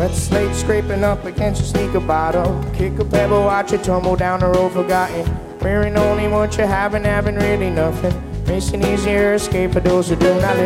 Wet slate scraping up against your sneaker bottom. Kick a pebble, watch it tumble down the road forgotten. Wearing only what you have and having really nothing. Makes an easier escape for those who do not live.